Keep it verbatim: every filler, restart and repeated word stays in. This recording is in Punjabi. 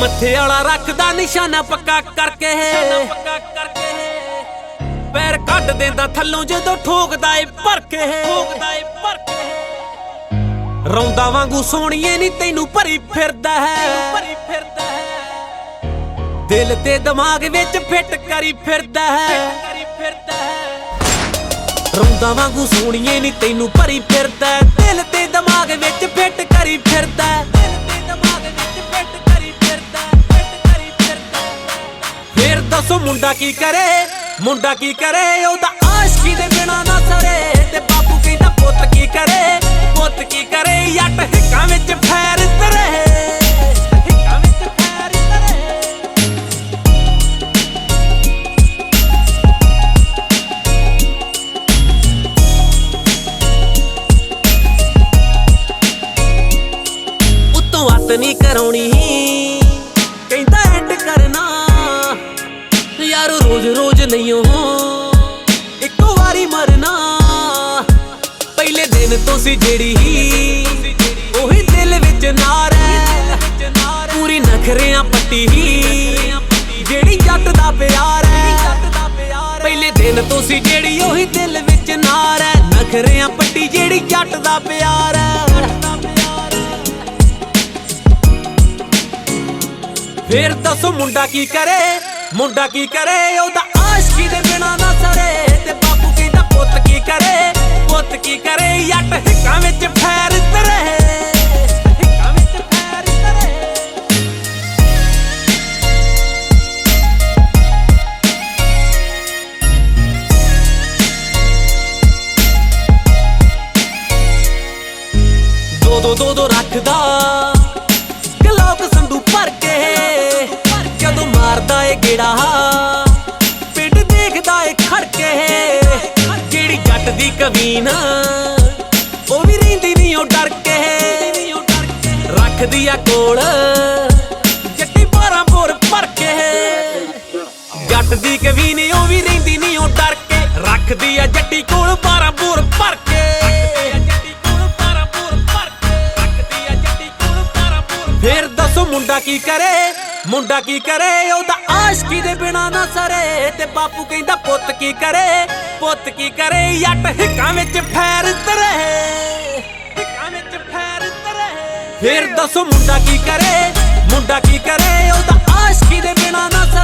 ਮੱਥੇ ਵਾਲਾ ਰੱਖਦਾ ਨਿਸ਼ਾਨਾ ਪੱਕਾ ਕਰਕੇ ਪੈਰ ਕੱਢ ਦਿੰਦਾ ਥੱਲੋਂ ਜਦੋਂ ਠੋਕਦਾ ਏ ਭਰ ਕੇ ਠੋਕਦਾ ਏ ਭਰ ਕੇ ਰੌਂਦਾ ਵਾਂਗੂ ਸੋਹਣੀਏ ਨੀ ਤੈਨੂੰ ਭਰੀ ਫਿਰਦਾ ਹੈ ਭਰੀ ਫਿਰਦਾ ਹੈ ਦਿਲ ਤੇ ਦਿਮਾਗ ਵਿੱਚ ਫਿੱਟ ਕਰੀ ਫਿਰਦਾ ਹੈ ਕਰੀ ਫਿਰਦਾ ਹੈ ਰੌਂਦਾ ਵਾਂਗੂ ਸੋਹਣੀਏ ਨੀ ਤੈਨੂੰ ਭਰੀ ਫਿਰਦਾ ਹੈ ਦਿਲ ਤੇ ਦਿਮਾਗ ਵਿੱਚ ਫਿੱਟ ਕਰੀ ਫਿਰਦਾ ਹੈ ਦਿਲ ਤੇ ਦਿਮਾਗ ਵਿੱਚ ਫਿੱਟ ਕਰੀ ਫਿਰਦਾ ਫਿੱਟ ਕਰੀ ਫਿਰਦਾ ਫੇਰ ਦੱਸੋ ਮੁੰਡਾ ਕੀ ਕਰੇ ਮੁੰਡਾ ਕੀ ਕਰੇ ਉਹਦਾ ਆਸ਼ਕੀ ਦੇ ਬਿਨਾ ਨਾ ਸਰੇ ਤੇ ਬਾਪੂ ਕਹਿੰਦਾ ਪੁੱਤ ਕੀ ਕਰੇ ਪੁੱਤ ਕੀ ਕਰੇ ਜੱਟ ਹਿੱਕਾਂ ਵਿੱਚ ਫੈਰ ਤਰੇ ਹਿੱਕਾਂ ਵਿੱਚ ਫੈਰ ਤਰੇ ਉਤੋਂ ਹੱਥ ਨਹੀਂ ਕਰਾਉਣੀ ਕਹਿੰਦਾ ਐਂਡ ਕਰਨਾ ਯਾਰੋ ਰੋਜ਼ ਰੋਜ਼ ਨਹੀਂ ਉਹ ਇੱਕੋ ਵਾਰੀ ਮਰਨਾ ਪਹਿਲੇ ਦਿਨ ਤੋਂ ਸੀ ਜਿਹੜੀ ਹੀ ਉਹੀ ਦਿਲ ਵਿੱਚ ਨਾਰ ਹੈ ਪੂਰੀ ਨਖਰਿਆਂ ਪੱਟੀ ਹੀ ਜਿਹੜੀ ਜੱਟ ਦਾ ਪਿਆਰ ਹੈ ਪਹਿਲੇ ਦਿਨ ਤੋਂ ਸੀ ਜਿਹੜੀ ਉਹੀ ਦਿਲ ਵਿੱਚ ਨਾਰ ਹੈ ਨਖਰਿਆਂ ਪੱਟੀ ਜਿਹੜੀ ਜੱਟ ਦਾ ਪਿਆਰ ਹੈ ਫੇਰ ਦੱਸੋ ਮੁੰਡਾ ਕੀ ਕਰੇ ਮੁੰਡਾ ਕੀ ਕਰੇ ਉਹਦਾ ਆਸ਼ਕੀ ਦੇ ਬਿਨਾ ਨਾ ਸਰੇ ਤੇ ਬਾਪੂ ਕਹਿੰਦਾ ਪੁੱਤ ਕੀ ਕਰੇ ਪੁੱਤ ਕੀ ਕਰੇ ਜੱਟ ਹਿੱਕਾਂ ਵਿੱਚ ਫੈਰ ਤਰੇ ਹਿੱਕਾਂ ਵਿੱਚ ਫੈਰ ਤਰੇ ਦੋ ਦੋ ਦੋ ਦੋ ਰੱਖਦਾ ਗਲੋਕ ਸੰਦੂ ਭਰ ਕੇ ਜਦੋਂ ਮਾਰਦਾ ਏ ਗੇੜਾ ਪਿੰਡ ਦੇਖਦਾ ਏ ਖੜਕੇ ਜਿਹੜੀ ਜੱਟ ਦੀ ਕਵੀਨ ਉਹ ਵੀ ਰਹਿੰਦੀ ਨਹੀਂ ਉਹ ਡਰ ਕੇ ਰੱਖਦੀ ਆ ਕੋਲ ਜੱਟੀ ਬਾਰਾਂ ਬੋਰ ਭਰ ਕੇ ਜੱਟ ਦੀ ਕਵੀਨ ਉਹ ਵੀ ਰਹਿੰਦੀ ਨਹੀਂ ਉਹ ਡਰ ਕੇ ਰੱਖਦੀ ਆ ਜੱਟੀ ਕੋਲ ਬਾਰਾਂ ਬੋਰ ਭਰ ਕੇ ਫੇਰ ਦੱਸੋ ਮੁੰਡਾ ਕੀ ਕਰੇ ਮੁੰਡਾ ਕੀ ਕਰੇ ਉਹਦਾ ਆਸ਼ਕੀ ਦੇ ਬਿਨਾ ਨਾ ਸਰੇ ਤੇ ਬਾਪੂ ਕਹਿੰਦਾ ਪੁੱਤ ਕੀ ਕਰੇ ਪੁੱਤ ਕੀ ਕਰੇ ਜੱਟ ਹਿੱਕਾਂ ਵਿੱਚ ਫੈਰ ਤਰੇ ਹਿੱਕਾਂ ਵਿੱਚ ਫੈਰ ਤਰੇ ਫੇਰ ਦੱਸੋ ਮੁੰਡਾ ਕੀ ਕਰੇ ਮੁੰਡਾ ਕੀ ਕਰੇ ਉਹਦਾ ਆਸ਼ਕੀ ਦੇ ਬਿਨਾ ਨਾ